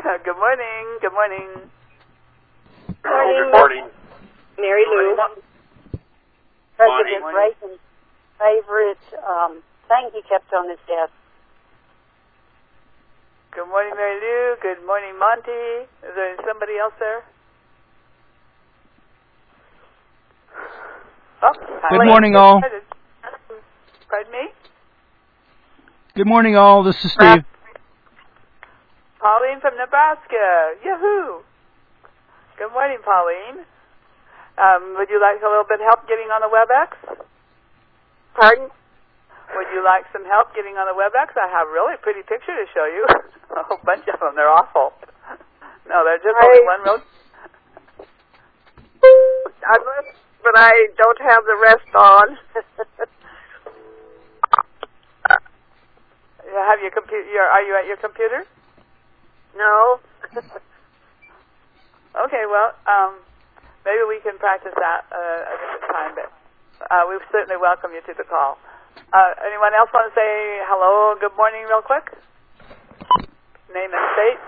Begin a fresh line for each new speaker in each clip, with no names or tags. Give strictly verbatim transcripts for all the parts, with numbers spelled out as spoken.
Good morning. Good morning.
Morning.
Good morning.
Mary Lou. President
Morning.
Reagan's favorite um, thing he kept on his desk.
Good morning, Mary Lou. Good morning, Monty. Is there somebody else there? Oh,
Good morning, all.
Pardon me?
Good morning, all. This is Steve.
Pauline from Nebraska. Yahoo! Good morning, Pauline. Um, would you like a little bit of help getting on the WebEx?
Pardon?
Would you like some help getting on the WebEx? I have a really pretty picture to show you. A whole bunch of them. They're awful. No, they're just
I,
only one row.
I looked, but I don't have the rest on.
You have your computer? Are you at your computer?
No.
Okay, well, um, maybe we can practice that uh, a different time, but uh, we certainly welcome you to the call. Uh, anyone else want to say hello, good morning real quick? Name and state.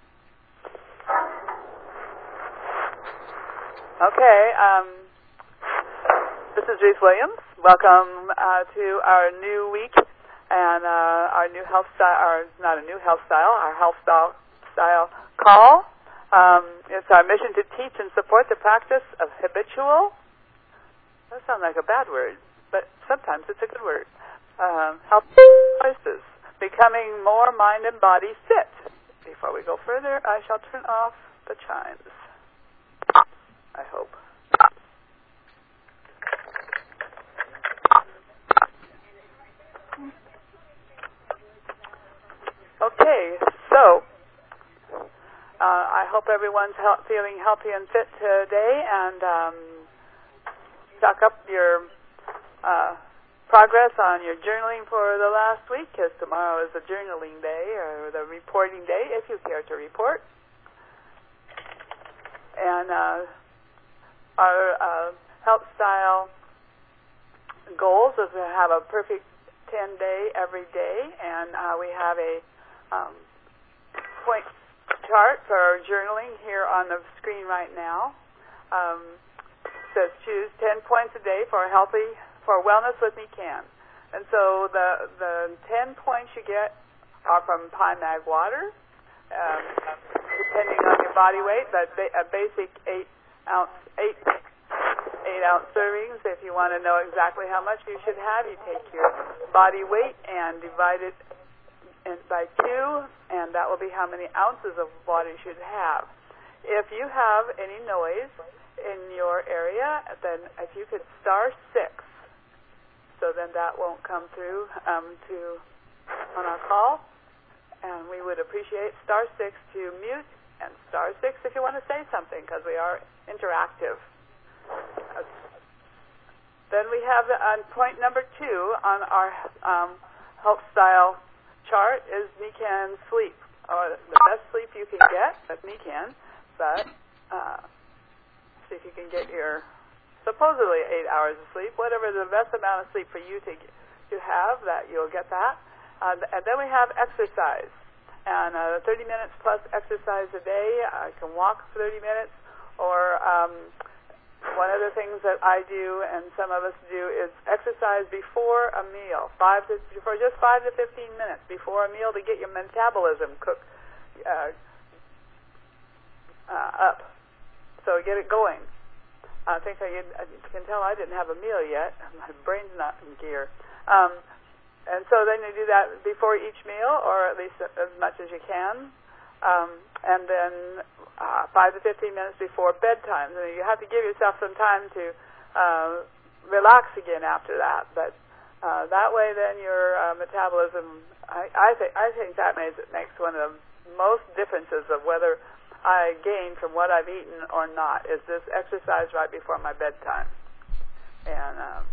Okay, um, this is Ruth Williams. Welcome uh, to our new week and uh, our new health style, or not a new health style, our health style, style call. Um, it's our mission to teach and support the practice of habitual. That sounds like a bad word, but sometimes it's a good word. Um, health choices, becoming more mind and body fit. Before we go further, I shall turn off the chimes. I hope. Okay, so uh, I hope everyone's he- feeling healthy and fit today, and um, stock up your uh, progress on your journaling for the last week, because tomorrow is the journaling day, or the reporting day, if you care to report. And uh, our uh, health style goals is to have a perfect ten day every day, and uh, we have a um, point chart for our journaling here on the screen right now. Um, says choose ten points a day for healthy, for wellness with me can. And so the the ten points you get are from Pine Mag water, um, depending on your body weight, but ba- a basic eight ounce eight eight ounce servings. If you want to know exactly how much you should have, you take your body weight and divide it in, by two, and that will be how many ounces of water you should have. If you have any noise in your area, then if you could star six, so then that won't come through um, to on our call, and we would appreciate star six to mute, and star six if you want to say something, because we are interactive. Uh, then we have on uh, point number two on our um, health style chart is Nican sleep, or the best sleep you can get. That's Nican, but uh, see if you can get your supposedly eight hours of sleep, whatever the best amount of sleep for you to to have, that you'll get that. Uh, and then we have exercise, and uh, thirty minutes plus exercise a day. I can walk thirty minutes, or um, one of the things that I do and some of us do is exercise before a meal, five to, for just five to fifteen minutes before a meal to get your metabolism cook uh, uh, up, so get it going. I think I, I can tell I didn't have a meal yet. My brain's not in gear. Um, and so then you do that before each meal, or at least as much as you can. Um, and then uh, five to fifteen minutes before bedtime. And you have to give yourself some time to uh, relax again after that. But uh, that way then your uh, metabolism, I, I, th- I think that makes, it makes one of the most differences of whether I gain from what I've eaten or not, is this exercise right before my bedtime. And um,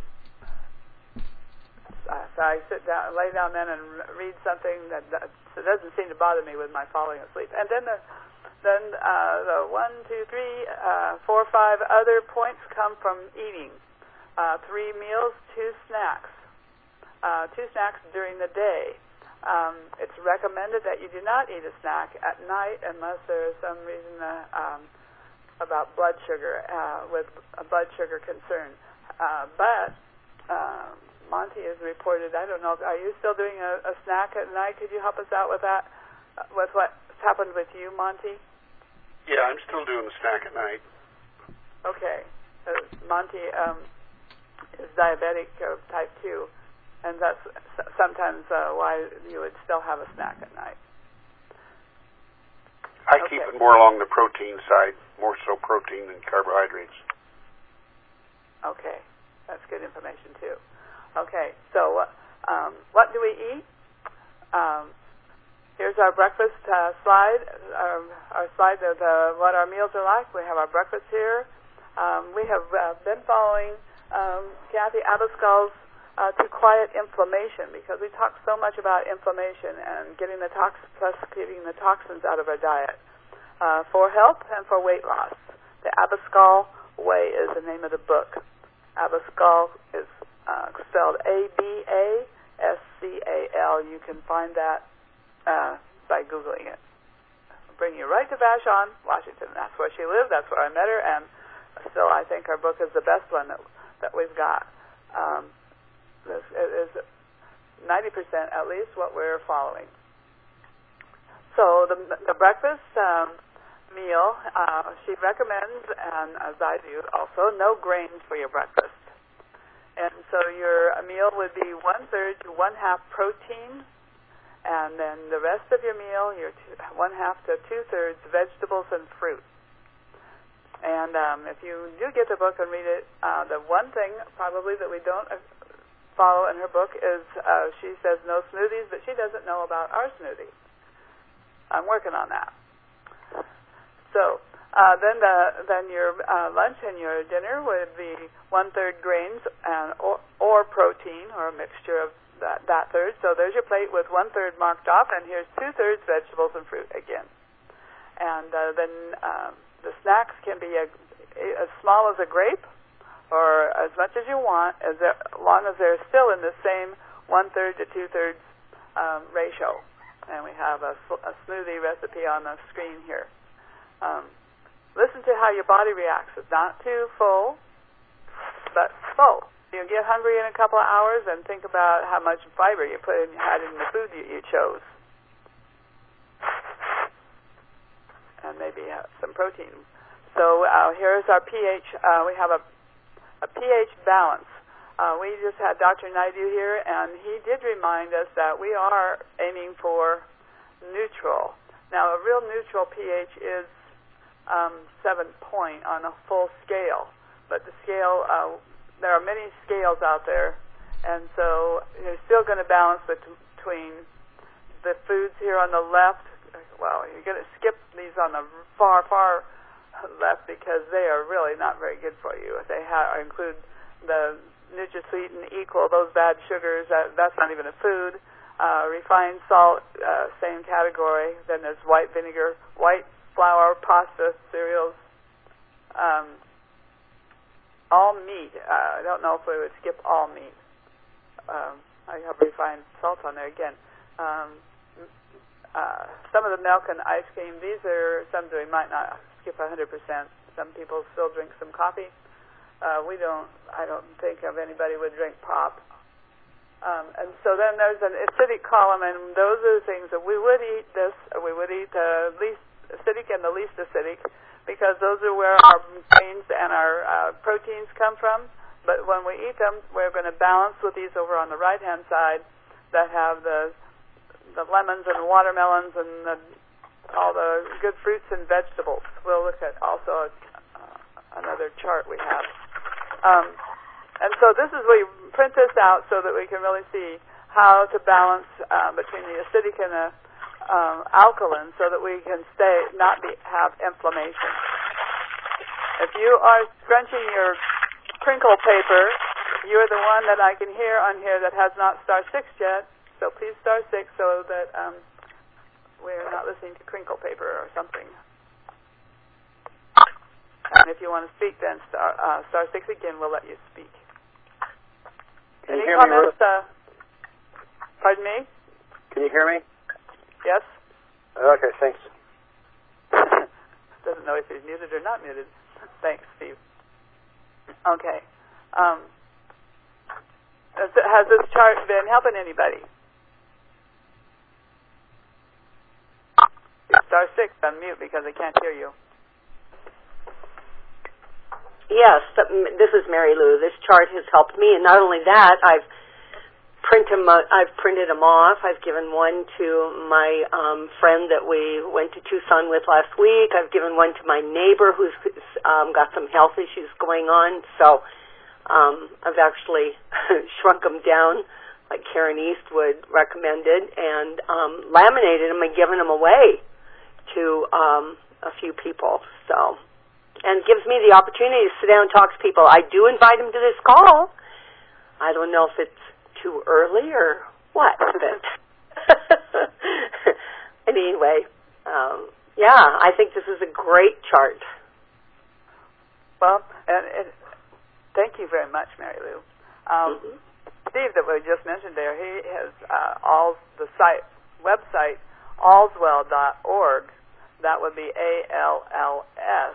so I sit down, lay down then and read something that, that so doesn't seem to bother me with my falling asleep. And then the then uh, the one, two, three, uh, four, five other points come from eating. Uh, three meals, two snacks. Uh, two snacks during the day. um, it's recommended that you do not eat a snack at night unless there is some reason uh, um, about blood sugar, uh, with a blood sugar concern. Uh, but um, Monty has reported, I don't know, are you still doing a, a snack at night? Could you help us out with that, uh, with what's happened with you, Monty?
Yeah, I'm still doing the snack at night.
Okay. Uh, Monty um, is diabetic of type two, and that's sometimes uh, why you would still have a snack at night.
I
okay.
keep it more along the protein side, more so protein than carbohydrates.
Okay. That's good information, too. Okay. So um, what do we eat? Um, here's our breakfast uh, slide, our, our slide of uh, what our meals are like. We have our breakfast here. Um, we have uh, been following um, Kathy Abascal's uh, To Quiet Inflammation, because we talk so much about inflammation and getting the tox plus getting the toxins out of our diet uh, for health and for weight loss. The Abascal Way is the name of the book. Abascal is uh, spelled A B A S C A L. You can find that uh, by Googling it. I'll bring you right to Vashon, Washington. That's where she lived. That's where I met her, and still I think our book is the best one that, that we've got. Um, this is ninety percent at least what we're following. So the, the breakfast um, meal, uh, she recommends, and as I do also, no grains for your breakfast. And so your meal would be one-third to one-half protein, and then the rest of your meal, your two, one-half to two-thirds vegetables and fruit. And um, if you do get the book and read it, uh, the one thing probably that we don't uh, follow in her book is uh, she says no smoothies, but she doesn't know about our smoothie. I'm working on that. So uh, then the then your uh, lunch and your dinner would be one-third grains and or, or protein, or a mixture of that, that third. So there's your plate with one-third marked off, and here's two-thirds vegetables and fruit again. And uh, then um, the snacks can be a, as small as a grape or as much as you want, as long as they're still in the same one-third to two-thirds um, ratio. And we have a, a smoothie recipe on the screen here. Um, listen to how your body reacts. It's not too full, but full. You get hungry in a couple of hours, and think about how much fiber you put in, had in the food you, you chose. And maybe uh, some protein. So uh, here's our pH. Uh, we have a, a pH balance. Uh, we just had Doctor Naidu here, and he did remind us that we are aiming for neutral. Now, a real neutral pH is um, seven point on a full scale, but the scale, uh, there are many scales out there, and so you're still going to balance between the foods here on the left. Well, you're going to skip these on the far, far left because they are really not very good for you. If they ha- include the NutraSweet and Equal, those bad sugars, that, that's not even a food. Uh, refined salt, uh, same category. Then there's white vinegar, white flour, pasta, cereals, um, all meat. Uh, I don't know if we would skip all meat. Um, I have refined salt on there again. Um, Uh, some of the milk and ice cream, these are some that we might not skip one hundred percent. Some people still drink some coffee. Uh, we don't, I don't think of anybody would drink pop. Um, and so then there's an acidic column, and those are the things that we would eat this, or we would eat the least acidic and the least acidic, because those are where our grains and our uh, proteins come from. But when we eat them, we're going to balance with these over on the right-hand side that have the the lemons and watermelons and the, all the good fruits and vegetables. We'll look at also uh, another chart we have. Um, and so this is, we print this out so that we can really see how to balance uh, between the acidic and the um, alkaline so that we can stay, not be, have inflammation. If you are scrunching your crinkle paper, you're the one that I can hear on here that has not star six yet. So please star six so that um, we're not listening to crinkle paper or something. And if you want to speak, then star, uh, star six again will let you speak.
Can
Any
you hear
comments?
me?
Uh, pardon me?
Can you hear me?
Yes?
Okay, thanks.
Doesn't know if he's muted or not muted. Thanks, Steve. Okay. Um, has, has this chart been helping anybody? Star six, unmute because I can't hear you.
Yes, this is Mary Lou. This chart has helped me, and not only that, I've print them, I've printed them off. I've given one to my um, friend that we went to Tucson with last week. I've given one to my neighbor who's um, got some health issues going on. So um, I've actually shrunk them down, like Karen Eastwood recommended, and um, laminated them and given them away to um, a few people. So, and it gives me the opportunity to sit down and talk to people. I do invite them to this call. I don't know if it's too early or what, but anyway, um, yeah, I think this is a great chart.
Well, and, and thank you very much, Mary Lou. Um, mm-hmm. Steve, that we just mentioned there, he has uh, all the site website allswell dot org. That would be A L L S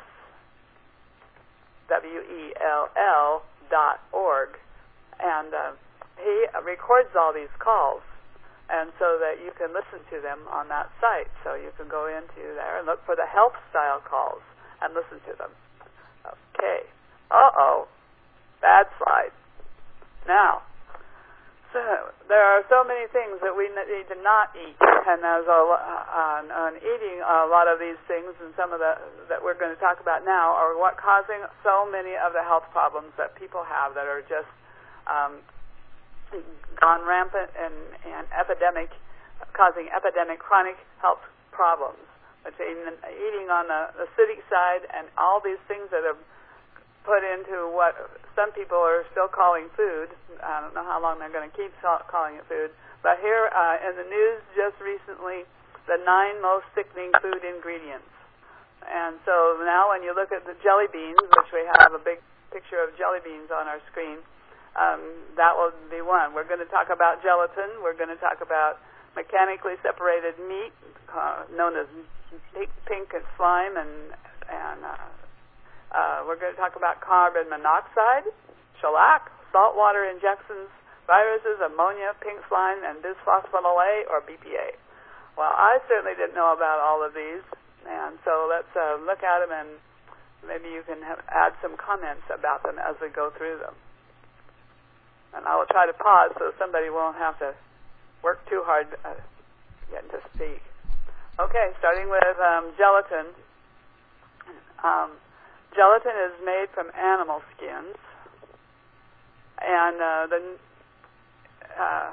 W E L L dot org, and uh, he records all these calls, and so that you can listen to them on that site. So you can go into there and look for the health style calls and listen to them. Okay. Uh-oh. Bad slide. Now, so there are so many things that we need to not eat, and there's a, on, on eating a lot of these things, and some of the that we're going to talk about now are what causing so many of the health problems that people have that are just um, gone rampant and, and epidemic, causing epidemic chronic health problems. Between eating on the acidic side and all these things that have put into what some people are still calling food. I don't know how long they're going to keep calling it food. But here uh, in the news just recently, the nine most sickening food ingredients. And so now when you look at the jelly beans, which we have a big picture of jelly beans on our screen, um, that will be one. We're going to talk about gelatin. We're going to talk about mechanically separated meat, uh, known as pink, pink and slime, and, and uh, Uh, we're going to talk about carbon monoxide, shellac, saltwater injections, viruses, ammonia, pink slime, and bisphosphoryl A or B P A. Well, I certainly didn't know about all of these, and so let's uh, look at them, and maybe you can have, add some comments about them as we go through them. And I will try to pause so somebody won't have to work too hard uh, getting to speak. Okay, starting with um, gelatin. Um, Gelatin is made from animal skins, and uh, the uh,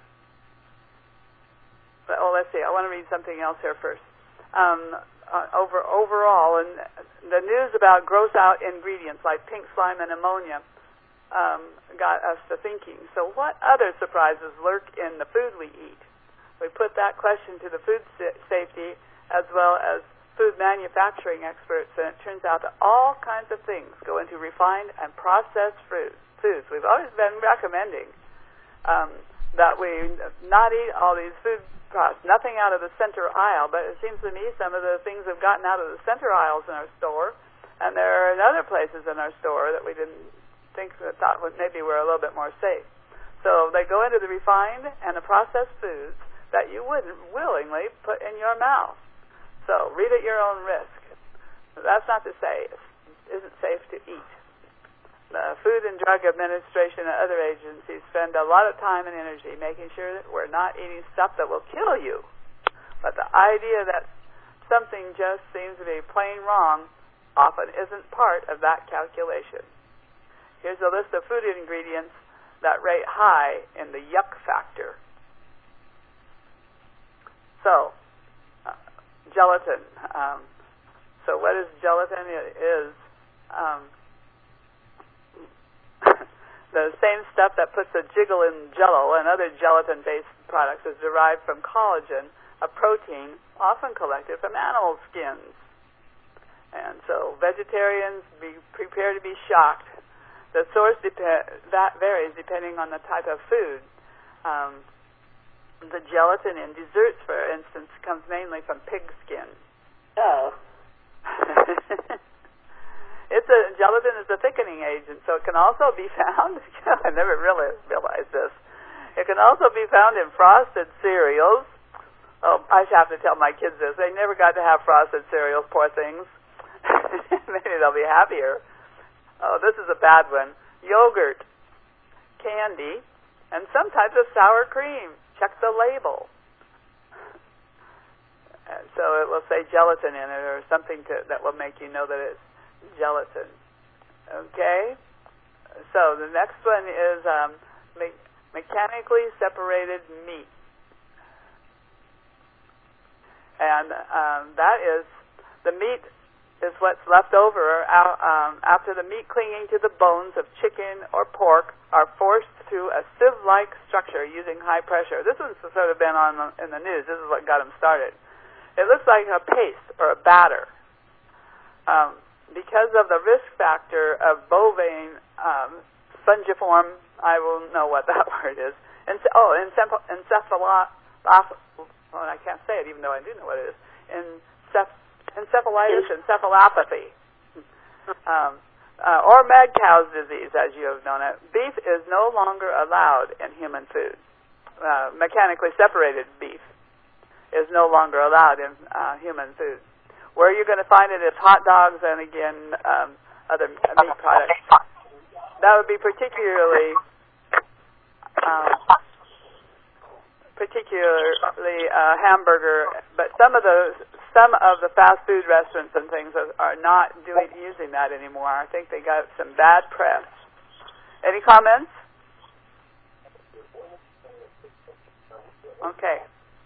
oh, let's see. I want to read something else here first. Um, uh, over overall, and the news about gross out ingredients like pink slime and ammonia um, got us to thinking. So, what other surprises lurk in the food we eat? We put that question to the food safety as well as food manufacturing experts, and it turns out that all kinds of things go into refined and processed fruit, foods. We've always been recommending um, that we not eat all these food products, nothing out of the center aisle, but it seems to me some of the things have gotten out of the center aisles in our store, and there are in other places in our store that we didn't think that thought maybe were a little bit more safe. So they go into the refined and the processed foods that you wouldn't willingly put in your mouth. So read at your own risk. That's not to say it isn't safe to eat. The Food and Drug Administration and other agencies spend a lot of time and energy making sure that we're not eating stuff that will kill you. But the idea that something just seems to be plain wrong often isn't part of that calculation. Here's a list of food ingredients that rate high in the yuck factor. So, gelatin. Um, so what is gelatin? It is um, the same stuff that puts a jiggle in Jell-O and other gelatin-based products is derived from collagen, a protein often collected from animal skins. And so vegetarians be prepare to be shocked. The source dep- that varies depending on the type of food. Um, the gelatin in desserts, for instance, comes mainly from pig skin.
Oh.
It's a gelatin is a thickening agent, so it can also be found. I never really realized this. It can also be found in frosted cereals. Oh, I have to tell my kids this. They never got to have frosted cereals, poor things. Maybe they'll be happier. Oh, this is a bad one. Yogurt, candy, and some types of sour cream. Check the label. Uh, so it will say gelatin in it or something to, that will make you know that it's gelatin. Okay? So the next one is um, me- mechanically separated meat. And um, that is, the meat is what's left over out, um, after the meat clinging to the bones of chicken or pork are forced through a sieve-like structure using high pressure. This one's sort of been on the, in the news. This is what got them started. It looks like a paste or a batter. Um, because of the risk factor of bovine um, spongiform, I will know what that word is. Ence- oh, enceph- encephalopathy. Well, I can't say it even though I do know what it is. Enceph- encephalitis, encephalopathy. Um, uh, or mad cow's disease, as you have known it. Beef is no longer allowed in human food. Uh, mechanically separated beef is no longer allowed in uh, human food. Where you're going to find it is hot dogs and, again, um, other meat products. That would be particularly, um, particularly uh, hamburger. But some of the some of the fast food restaurants and things are, are not doing using that anymore. I think they got some bad press. Any comments? Okay.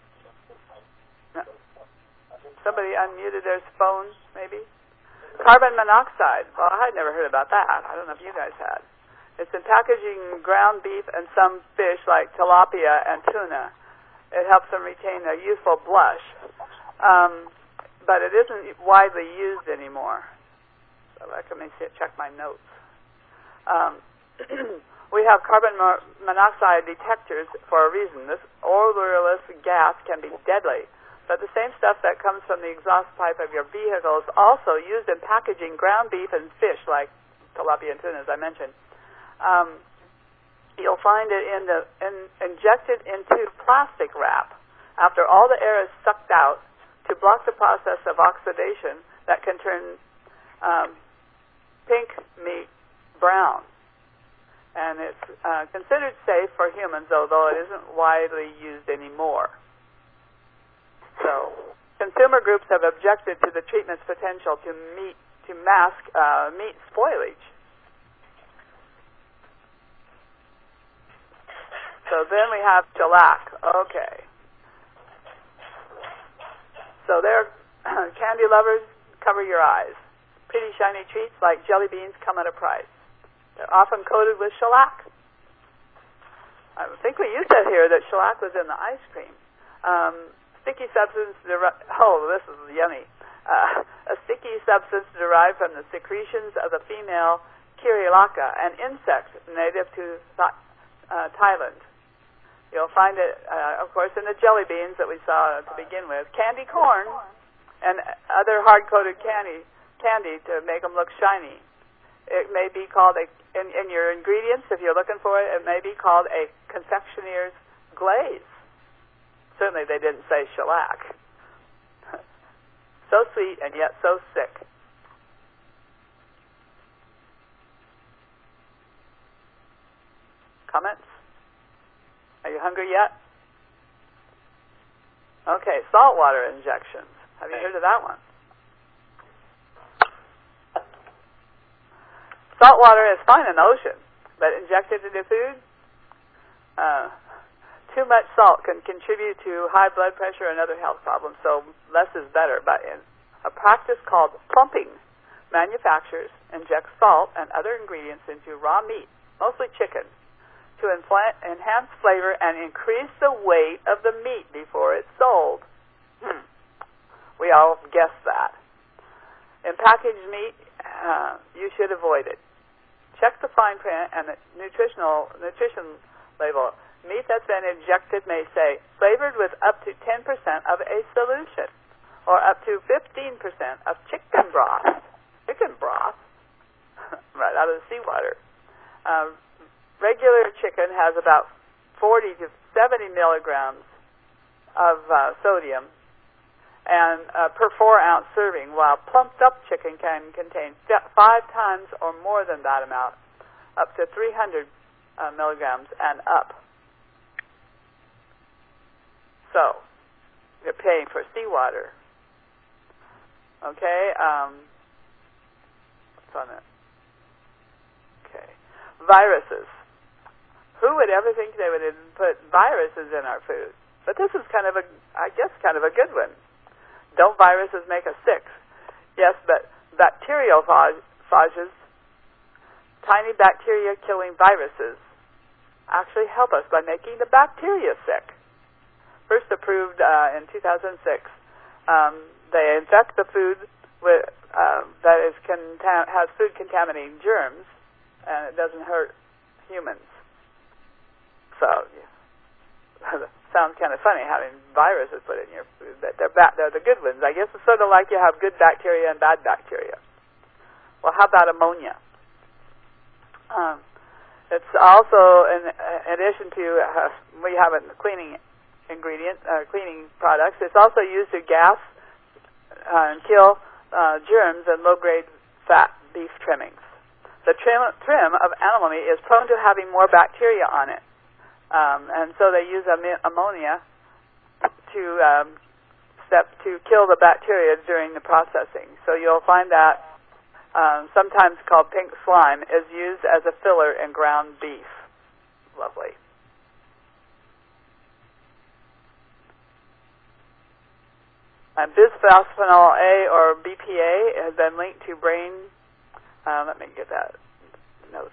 Somebody unmuted their phone, maybe? Carbon monoxide. Well, I had never heard about that. I don't know if you guys had. It's in packaging ground beef and some fish like tilapia and tuna. It helps them retain their youthful blush. Um, but it isn't widely used anymore. So let me see, check my notes. Um, we have carbon mo- monoxide detectors for a reason. This odorless gas can be deadly. But the same stuff that comes from the exhaust pipe of your vehicle is also used in packaging ground beef and fish like tilapia and tuna, as I mentioned. Um, you'll find it in the in, injected into plastic wrap after all the air is sucked out to block the process of oxidation that can turn um, pink meat brown. And it's uh, considered safe for humans, although it isn't widely used anymore. So, consumer groups have objected to the treatment's potential to meet to mask uh, meat spoilage. So then we have shellac. Okay. So there, candy lovers, cover your eyes. Pretty shiny treats like jelly beans come at a price. They're often coated with shellac. I think we used to hear that shellac was in the ice cream. Um, sticky substance, deri- oh, this is yummy. Uh, a sticky substance derived from the secretions of the female Kirilaca, an insect native to th- uh, Thailand. You'll find it, uh, of course, in the jelly beans that we saw to begin with. Candy corn and other hard-coated candy, candy to make them look shiny. It may be called, a, in, in your ingredients, if you're looking for it, it may be called a confectioner's glaze. Certainly they didn't say shellac. So sweet and yet so sick. Comments? Are you hungry yet? Okay, saltwater injections. Have you heard of that one? Saltwater is fine in the ocean, but injected into food? Uh, too much salt can contribute to high blood pressure and other health problems, so less is better. But in a practice called plumping, manufacturers inject salt and other ingredients into raw meat, mostly chicken, to infl- enhance flavor and increase the weight of the meat before it's sold. Hmm. We all guessed that. In packaged meat, uh, you should avoid it. Check the fine print and the nutritional nutrition label. Meat that's been injected may say, flavored with up to ten percent of a solution, or up to fifteen percent of chicken broth. Chicken broth? Right out of the seawater. Um, regular chicken has about forty to seventy milligrams of uh, sodium and uh, per four ounce serving, while plumped up chicken can contain five times or more than that amount, up to three hundred uh, milligrams and up. So, you're paying for seawater. Okay, um, what's on it? Okay, viruses. Who would ever think they would put viruses in our food? But this is kind of a, I guess, kind of a good one. Don't viruses make us sick? Yes, but bacteriophages, tiny bacteria-killing viruses, actually help us by making the bacteria sick. First approved uh, in two thousand six. Um, they infect the food with uh, that is contam- has food contaminating germs, and it doesn't hurt humans. So, yeah. Sounds kind of funny having viruses put in your food, but they're, ba- they're the good ones. I guess it's sort of like you have good bacteria and bad bacteria. Well, how about ammonia? Um, it's also, in, in addition to, uh, we have it in the cleaning ingredient, uh, cleaning products, it's also used to gas uh, and kill uh, germs and low-grade fat beef trimmings. The trim, trim of animal meat is prone to having more bacteria on it. Um, and so they use am- ammonia to um, step to kill the bacteria during the processing. So you'll find that um, sometimes called pink slime is used as a filler in ground beef. Lovely. And bisphosphenol A, or B P A, has been linked to brain. Uh, let me get that note.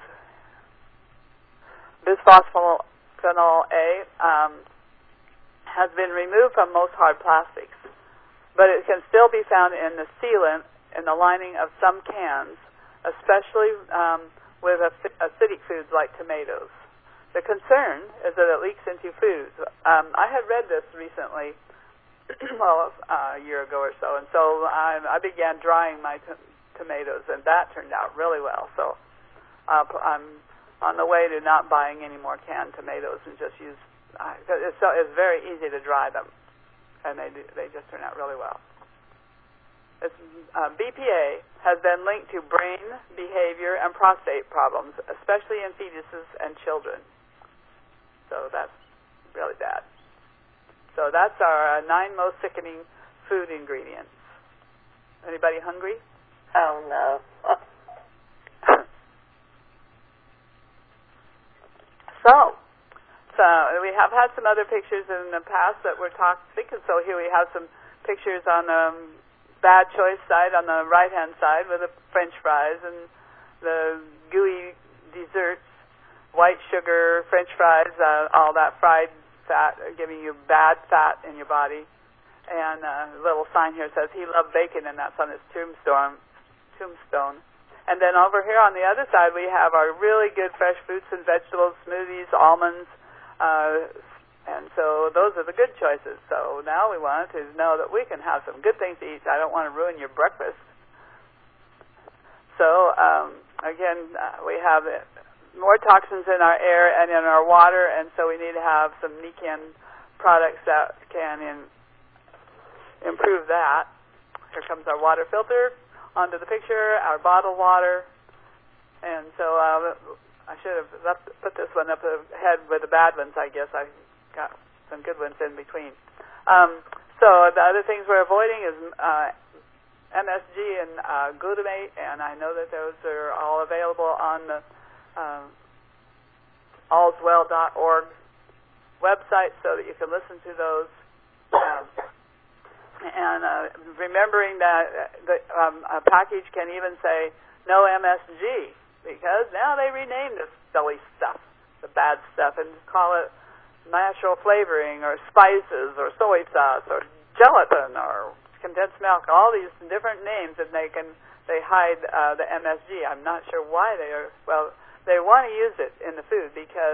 Bisphosphenol Bisphenol A um, has been removed from most hard plastics, but it can still be found in the sealant in the lining of some cans, especially um, with acidic foods like tomatoes. The concern is that it leaks into foods. Um, I had read this recently, well, uh, a year ago or so, and so I, I began drying my t- tomatoes, and that turned out really well. So uh, I'm on the way to not buying any more canned tomatoes and just use, uh, it's, so, it's very easy to dry them, and they do, they just turn out really well. It's, uh, B P A has been linked to brain, behavior, and prostate problems, especially in fetuses and children. So that's really bad. So that's our uh, nine most sickening food ingredients. Anybody hungry?
Oh, no.
So, so we have had some other pictures in the past that were talked. So here we have some pictures on the um, bad choice side, on the right-hand side, with the French fries and the gooey desserts, white sugar, French fries, uh, all that fried fat, uh, giving you bad fat in your body. And uh, a little sign here says he loved bacon, and that's on his tombstone. Tombstone. And then over here on the other side, we have our really good fresh fruits and vegetables, smoothies, almonds, uh, and so those are the good choices. So now we want to know that we can have some good things to eat. I don't want to ruin your breakfast. So um, again, uh, we have more toxins in our air and in our water, and so we need to have some Nican products that can in, improve that. Here comes our water filter. Onto the picture, our bottled water, and so uh, I should have left, put this one up ahead with the bad ones. I guess I got some good ones in between. Um, so the other things we're avoiding is uh, M S G and uh, glutamate, and I know that those are all available on the um, allswell dot org website, so that you can listen to those. Um, And uh, remembering that the, um, a package can even say no M S G, because now they rename this silly stuff, the bad stuff, and call it natural flavoring or spices or soy sauce or gelatin or condensed milk, all these different names, and they can they hide uh, the M S G. I'm not sure why they are. Well, they want to use it in the food because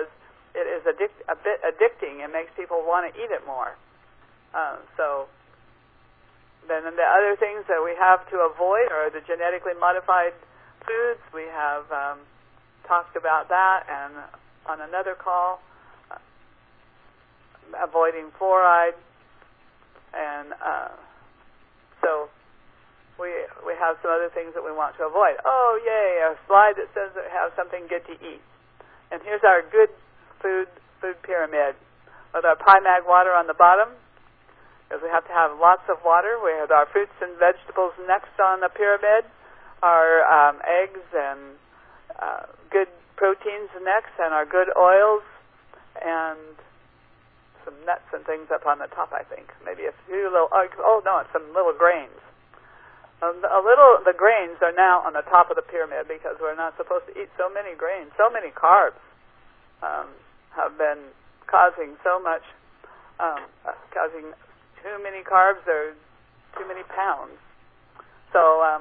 it is addic- a bit addicting. It makes people want to eat it more. Uh, so then the other things that we have to avoid are the genetically modified foods. We have um, talked about that, and on another call, uh, avoiding fluoride, and uh, so we we have some other things that we want to avoid. Oh, yay, a slide that says that we have something good to eat. And here's our good food food pyramid with our Primag water on the bottom, because we have to have lots of water. We have our fruits and vegetables next on the pyramid, our um, eggs and uh, good proteins next, and our good oils, and some nuts and things up on the top, I think. Maybe a few little, oh no, it's some little grains. Um, a little, the grains are now on the top of the pyramid because we're not supposed to eat so many grains. So many carbs um, have been causing so much, um, uh, causing too many carbs or too many pounds. So um,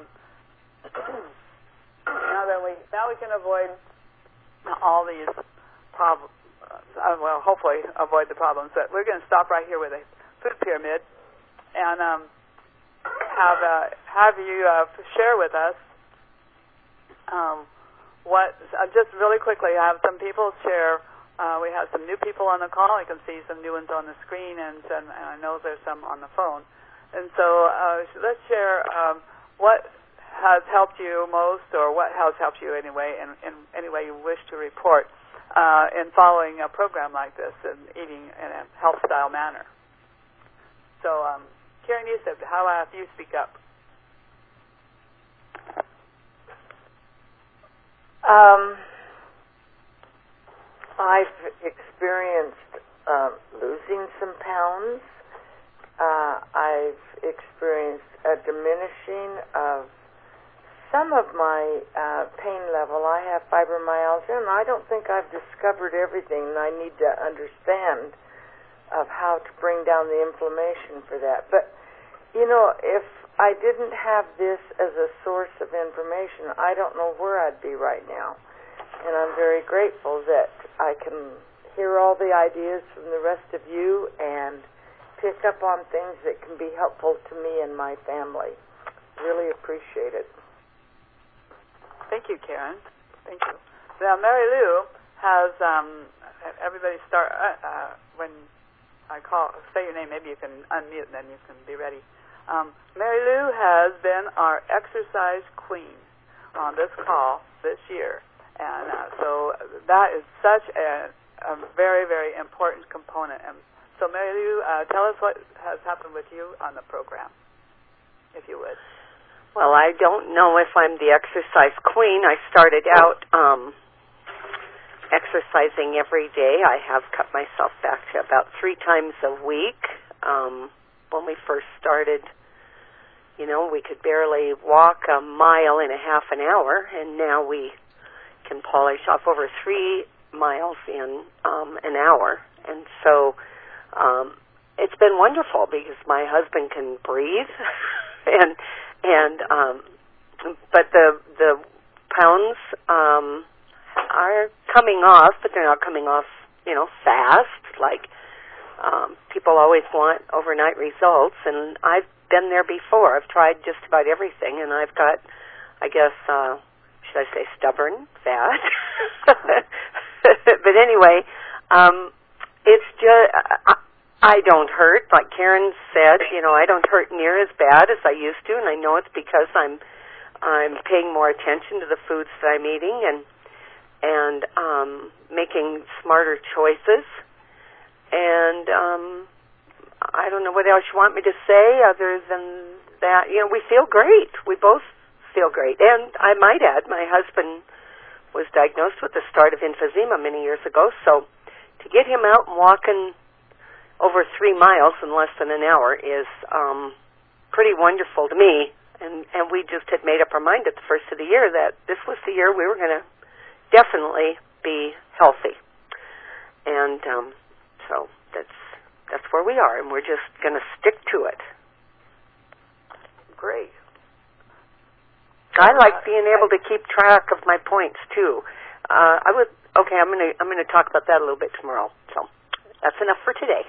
now that we now we can avoid all these problems. Uh, well, hopefully avoid the problems. But we're going to stop right here with a food pyramid and um, have uh, have you uh, share with us um, what. Uh, just really quickly, I have some people share. Uh, we have some new people on the call. You can see some new ones on the screen, and, and, and I know there's some on the phone. And so uh, let's share um, what has helped you most, or what has helped you anyway, in, in any way you wish to report uh, in following a program like this and eating in a health style manner. So, um, Karen Yusuf, how about you speak up?
Um, I've experienced uh, losing some pounds. Uh, I've experienced a diminishing of some of my uh, pain level. I have fibromyalgia, and I don't think I've discovered everything, and I need to understand of how to bring down the inflammation for that. But, you know, if I didn't have this as a source of information, I don't know where I'd be right now. And I'm very grateful that I can hear all the ideas from the rest of you and pick up on things that can be helpful to me and my family. Really appreciate it.
Thank you, Karen. Thank you. Now, Mary Lou has, um, everybody start, uh, uh, when I call, say your name, maybe you can unmute and then you can be ready. Um, Mary Lou has been our exercise queen on this call this year. And uh, so that is such a, a very, very important component. And so, Mary Lou, uh, tell us what has happened with you on the program, if you would.
Well, I don't know if I'm the exercise queen. I started out um, exercising every day. I have cut myself back to about three times a week. Um, when we first started, you know, we could barely walk a mile in a half an hour, and now we can polish off over three miles in um, an hour. And so um, it's been wonderful because my husband can breathe, and and um, but the the pounds um, are coming off, but they're not coming off, you know, fast. Like um, people always want overnight results, and I've been there before. I've tried just about everything, and I've got, I guess, uh, should I say, stubborn fat. But anyway, um, it's just. I, I don't hurt, like Karen said. You know, I don't hurt near as bad as I used to, and I know it's because I'm I'm paying more attention to the foods that I'm eating and and um, making smarter choices. And um, I don't know what else you want me to say other than that. You know, we feel great. We both feel great. And I might add, my husband was diagnosed with the start of emphysema many years ago, so to get him out and walking over three miles in less than an hour is um, pretty wonderful to me. And, and we just had made up our mind at the first of the year that this was the year we were going to definitely be healthy. And um, so that's that's where we are, and we're just going to stick to it.
Great.
I like being able to keep track of my points, too. Uh, I would okay, I'm gonna I'm gonna talk about that a little bit tomorrow. So that's enough for today.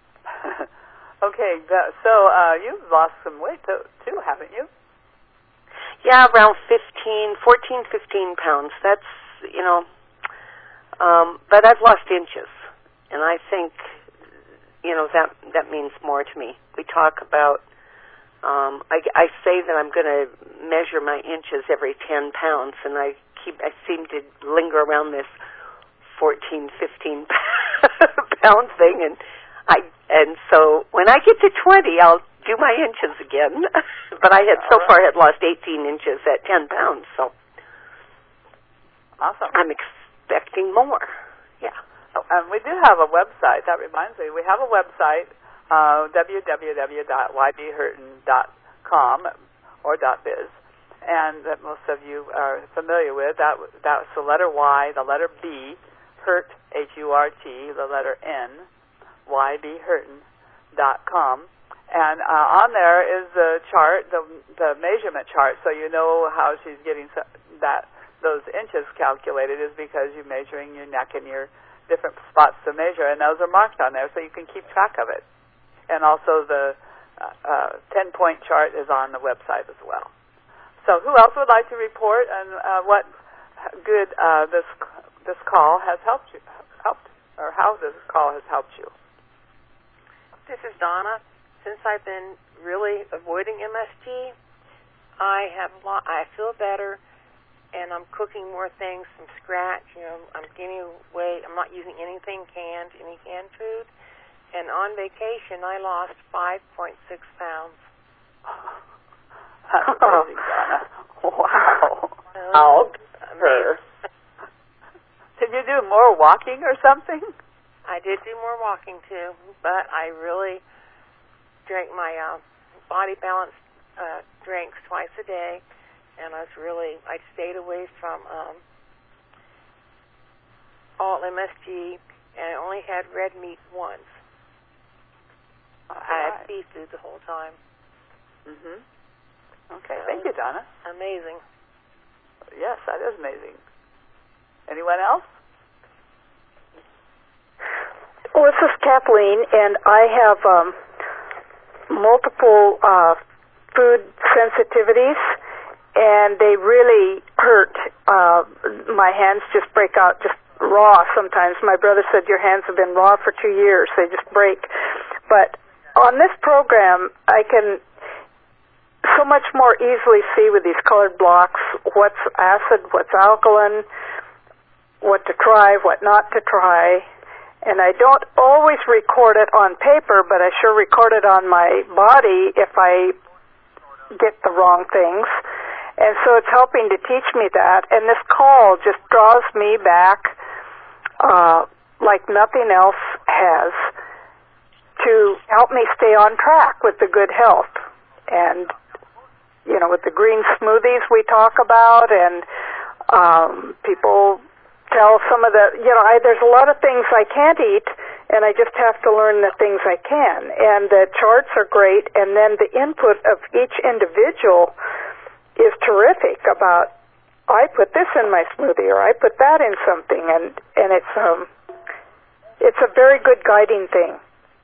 Okay, that, so uh, you've lost some weight too, too, haven't you?
Yeah, around fifteen, fourteen, fifteen pounds. That's, you know, um, but I've lost inches, and I think, you know, that that means more to me. We talk about, um, I, I say that I'm going to measure my inches every ten pounds, and I keep, I seem to linger around this fourteen, fifteen pound thing, and I, and so when I get to twenty, I'll do my inches again. But I had so far had lost eighteen inches at ten pounds, so
awesome.
I'm expecting more. Yeah.
Oh, and we do have a website. That reminds me, we have a website, uh, w w w dot y b hurton dot com or .biz, and that most of you are familiar with. That that's the letter Y, the letter B, Hurt, H U R T, the letter N, y b hurton dot com. And uh, on there is the chart, the the measurement chart, so you know how she's getting so, that those inches calculated is because you're measuring your neck and your different spots to measure, and those are marked on there, so you can keep track of it. And also the uh, uh, ten-point chart is on the website as well. So who else would like to report on uh, what good uh, this this call has helped you, helped, or how this call has helped you?
This is Donna. Since I've been really avoiding M S G, I have lo- I feel better, and I'm cooking more things from scratch. You know, I'm gaining weight. I'm not using anything canned, any canned food. And on vacation, I lost five point six pounds.
That's amazing, Donna. Wow.
Out her.
Did you do more walking or something?
I did do more walking too, but I really drank my uh, body balance uh, drinks twice a day, and I was really, I stayed away from um, all M S G, and I only had red meat once.
All
I
right.
had seafood the whole time.
Mm-hmm. Okay, thank you, Donna.
Amazing.
Yes, that is amazing. Anyone else?
Well, this is Kathleen, and I have um, multiple uh, food sensitivities, and they really hurt. Uh, my hands just break out, just raw sometimes. My brother said, your hands have been raw for two years. They just break. But on this program, I can so much more easily see with these colored blocks what's acid, what's alkaline, what to try, what not to try. And I don't always record it on paper, but I sure record it on my body if I get the wrong things. And so it's helping to teach me that. And this call just draws me back uh, like nothing else has to help me stay on track with the good health. And, you know, with the green smoothies we talk about, and um, people tell some of the, you know, I, there's a lot of things I can't eat, and I just have to learn the things I can. And the charts are great, and then the input of each individual is terrific about, I put this in my smoothie, or I put that in something, and, and it's, um, it's a very good guiding thing.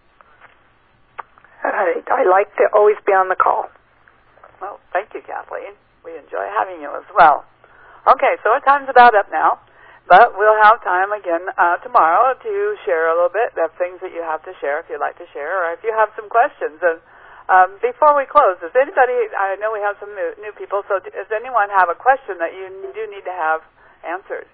I, I like to always be on the call.
Well, thank you, Kathleen. We enjoy having you as well. Okay, so our time's about up now. But we'll have time again uh, tomorrow to share a little bit of things that you have to share if you'd like to share, or if you have some questions. And um, before we close, does anybody, I know we have some new, new people, so does anyone have a question that you do need to have answered?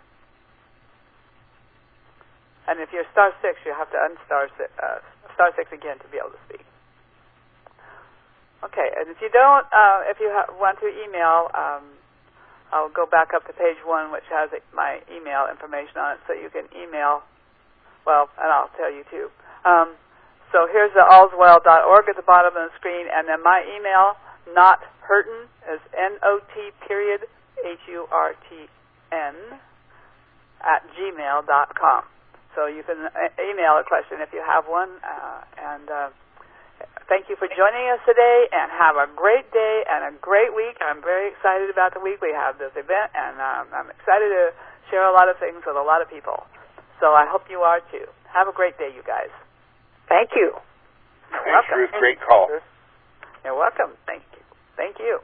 And if you're star six, you have to unstar six, uh, star six again to be able to speak. Okay, and if you don't, uh, if you ha- want to email, um, I'll go back up to page one, which has my email information on it, so you can email, well, and I'll tell you too. Um, so here's the allswell dot org at the bottom of the screen, and then my email, not Hurton, is N O T period H U R T N at gmail dot com. So you can email a question if you have one, uh, and uh, Thank you for joining us today, and have a great day and a great week. I'm very excited about the week. We have this event, and um, I'm excited to share a lot of things with a lot of people. So I hope you are too. Have a great day, you guys.
Thank you.
You're
Thanks,
welcome.
Ruth. Great call.
You're welcome. Thank you. Thank you.